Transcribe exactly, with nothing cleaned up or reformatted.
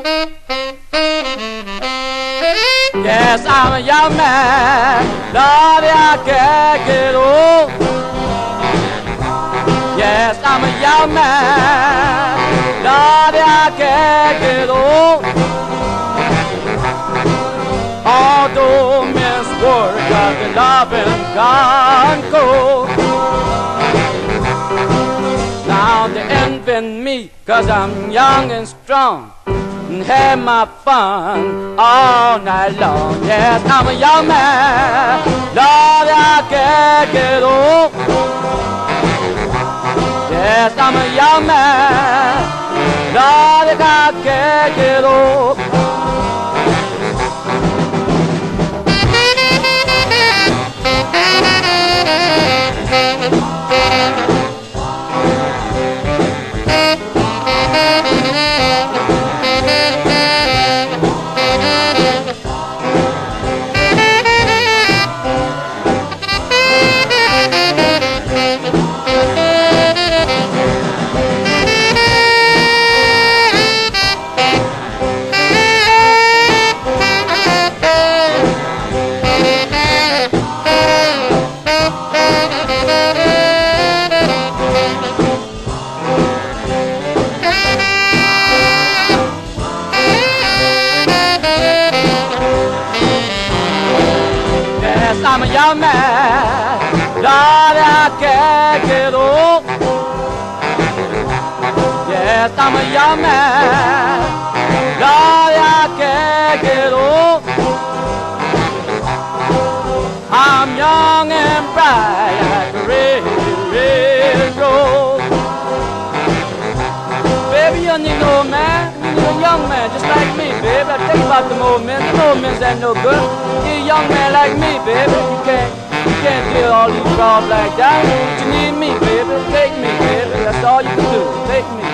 Yes, I'm a young man, Lord, I can't get old. Yes, I'm a young man, Lord, I can't get old. Although men's work got the love and gone cold. Now they envy me, cause I'm young and strong, and have my fun all night long. Yes, I'm a young man, Lord, I can't get old. Yes, I'm a young man, Lord, I can't get old. I'm a young man, Lord, I can't get old. Yes, I'm a young man, Lord, I can't get old. I'm young and bright like a red, red rose. Baby, you need an old man, you need a young man just like me, baby. I tell you about them old men, them old men ain't no good. You a young man like me, baby, you can't, you can't deal all these problems like that. But you need me, baby, take me, baby, that's all you can do, take me.